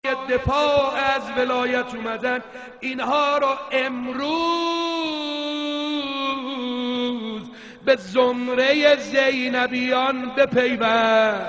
دفاع از ولایت اومدن، اینها رو امروز به زمره زینبیان بپیوند،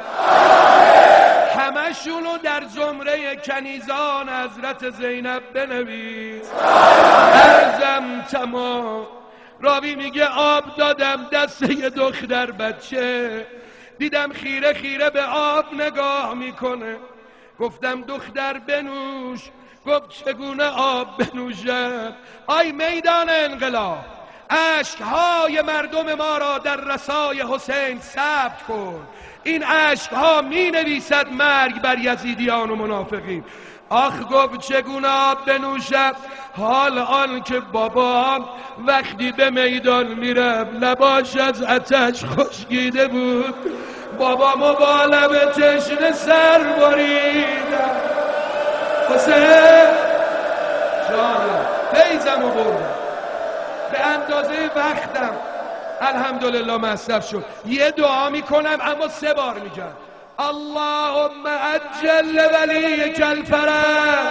همشونو در زمره کنیزان حضرت زینب بنویس. عرضم تمام. راوی میگه آب دادم دست یه دختر بچه، دیدم خیره خیره به آب نگاه میکنه، گفتم دختر بنوش. گفت چگونه آب بنوشم؟ آی میدان انقلاب، اشکهای مردم ما را در رسای حسین ثبت کن. این اشکها می نویسد مرگ بر یزیدیان و منافقین. آخ گفت چگونه آب بنوشم؟ حال آن که بابام وقتی به میدان میرم لباش از آتش خشکیده بود، بابامو با لب تشنه سر بریدم. حسین جانم فیضمو بردم، به اندازه وقتم الحمدلله مصرف شد. یه دعا میکنم اما 3 بار میگم اللهم عجل ولیک الفرج،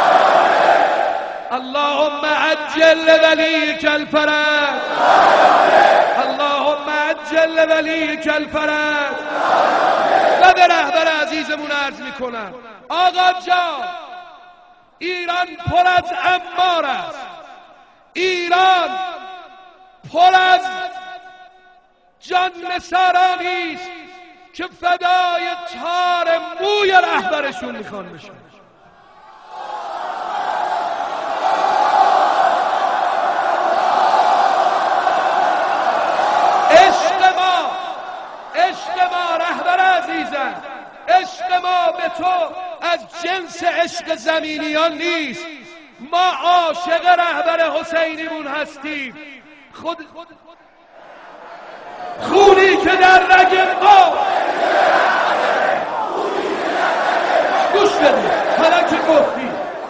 اللهم عجل ولیک الفرج، اللهم عجل ولیک الفرج. و به رهبر عزیزمون عرض میکنم آقا جان، ایران پر از عمار است، ایران پر از جان نثارانی است که فدای تار موی رهبرشون میخوان بشن. عشق ما رهبر عزیزم، عشق ما به تو از جنس عشق زمینیان نیست. ما عاشق رهبر حسینیمون هستیم. خونی که در رگ ما، گوش بدید حالا که گفتی،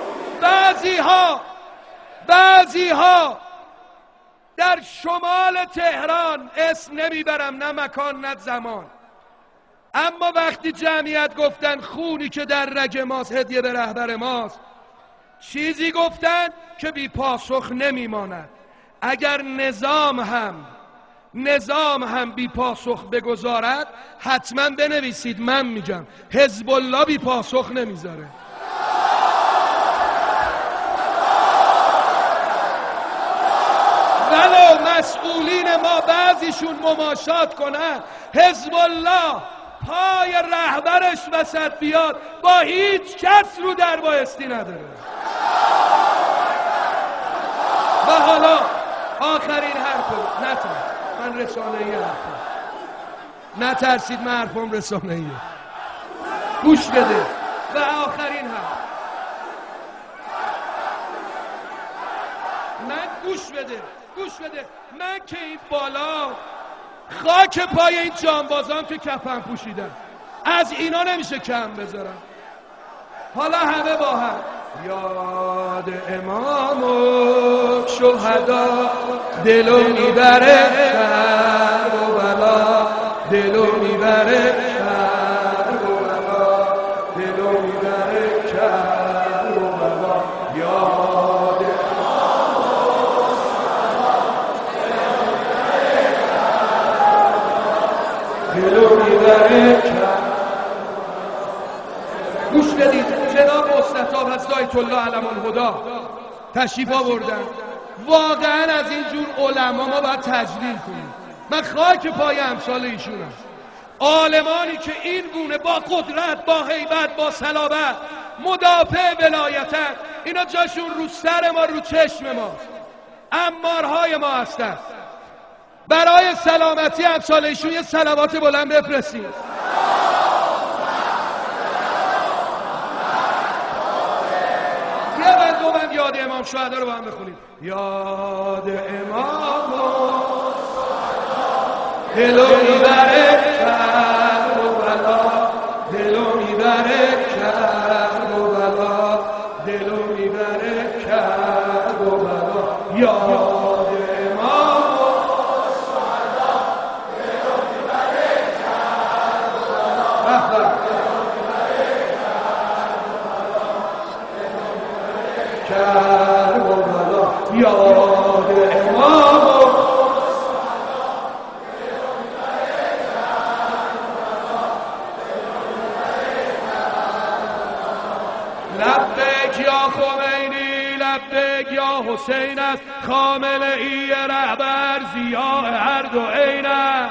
بعضی ها در شمال تهران، اسم نمیبرم نه مکان نه زمان، اما وقتی جمعیت گفتن خونی که در رگ ماست هدیه به رهبر ماست، چیزی گفتن که بی پاسخ نمیماند. اگر نظام هم بی پاسخ بگذارد، حتما بنویسید، من میگم حزب الله بی پاسخ نمیذاره. ولو مسئولین ما بعضیشون مماشات کنن، حزب الله پای رهبرش وسط بیاد، با هیچ کس رو در بایستی نداره. و حالا آخرین حرفم، من رسانه‌ای حرفم، نترسید، من حرفم رسانه‌ایه، گوش بده. و آخرین حرف، من گوش بده، من که این بالا خاک پای این جانبازان که کفن پوشیدن، از اینا نمیشه کم بذارم. حالا همه با هم یاد امام و شهدا، دلو میبره کربلا، دلو میبره کربلا، دلو میبره کربلا. یاد دلو میبره کربلا. گوش بدید، جناب مصطفی حضرت آیت الله علم الهدا تشریف آوردن. واقعا از این جور علما ما باید تجلیل کنیم. من خاک پای امثال ایشونم، عالمانی که این گونه با قدرت، با هیبت، با صلابت مدافع ولایتن. اینا جاشون رو سر ما، رو چشم ماست، امارهای ما هستن. برای سلامتی امثال ایشون یه صلوات بلند بفرستیم. یاد امام شهدا رو با هم بخونیم. یاد امام دلو میبره کربلا، دلو میبره کربلا، دلو میبره کربلا. یاد امام دلو میبره کربلا. کربلا یاد امام لبیک یا خمینی لبیک یا حسین است خامنه ای رهبر ضیاء هر دو عین است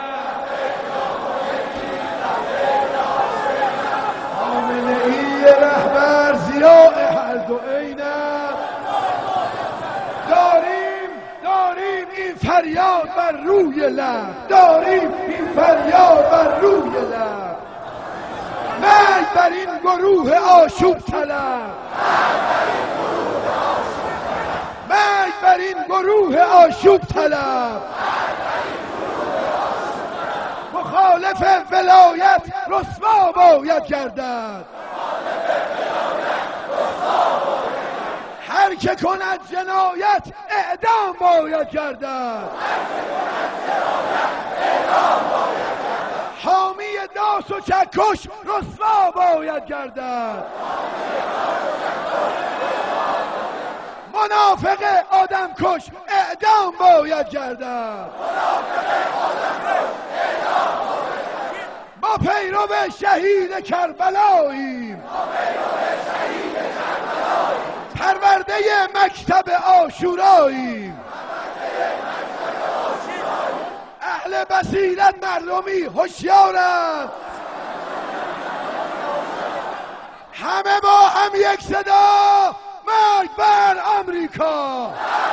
خامنه ای رهبر ضیاء هر دو عین است داریم این فریاد بر روی لب داریم این فریاد بر روی لب مرگ بر این گروه آشوب طلب مرگ بر این گروه آشوب طلب مخالف ولایت رسوا باید گردد هر که کند جنایت اعدام باید گردد حامی داس و چکش رسوا باید گردد منافق آدم کش اعدام باید گردد ما پیرو شهید کربلاییم پرورده مکتب عاشوراییم اهل بصیرت مردمی هوشیارند همه با هم یک صدا مرگ بر آمریکا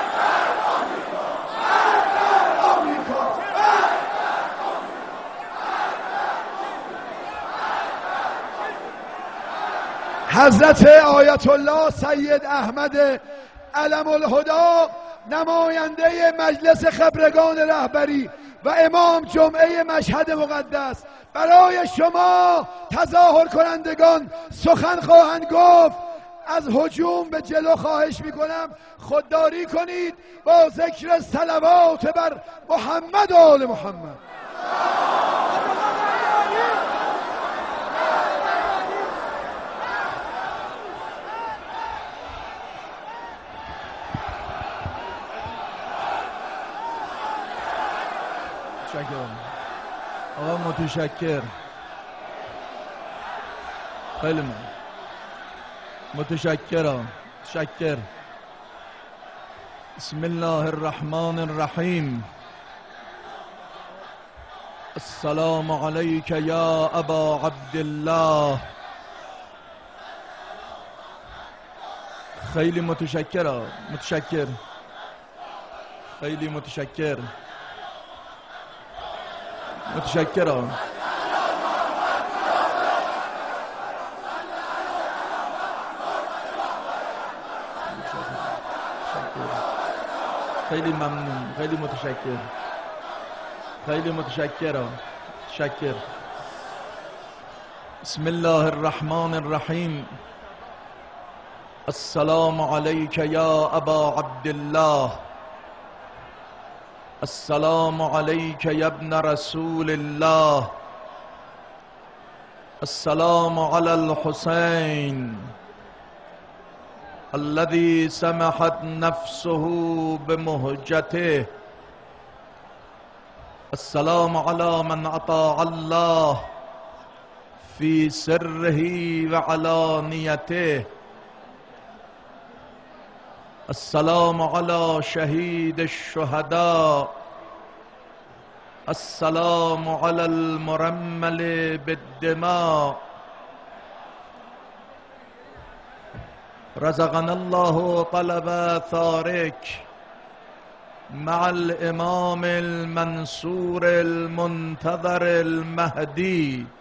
حضرت آیت الله سید احمد علم الهدی نماینده مجلس خبرگان رهبری و امام جمعه مشهد مقدس برای شما تظاهر کنندگان سخن خواهند گفت. از هجوم به جلو خواهش میکنم خودداری کنید با ذکر صلوات بر محمد و آل محمد. آقا متشکر، خیلی متشکرم. شکر. بسم الله الرحمن الرحیم. السلام علیک یا ابا عبدالله. خیلی متشکرم. متشکر. خیلی متشکر. متشکرم. خیلی ممنون. خیلی متشکر. خیلی متشکرم. شکر. بسم الله الرحمن الرحیم. السلام علیک یا ابا عبدالله. السلام علیک یا ابن رسول الله. السلام علی الحسین الذي سمحت نفسه بمهجته. السلام على من أطاع الله في سره وعلانيته. السلام على شهيد الشهداء. السلام على المرمل بالدماء. رزقنا الله طلب ثارك مع الإمام المنصور المنتظر المهدي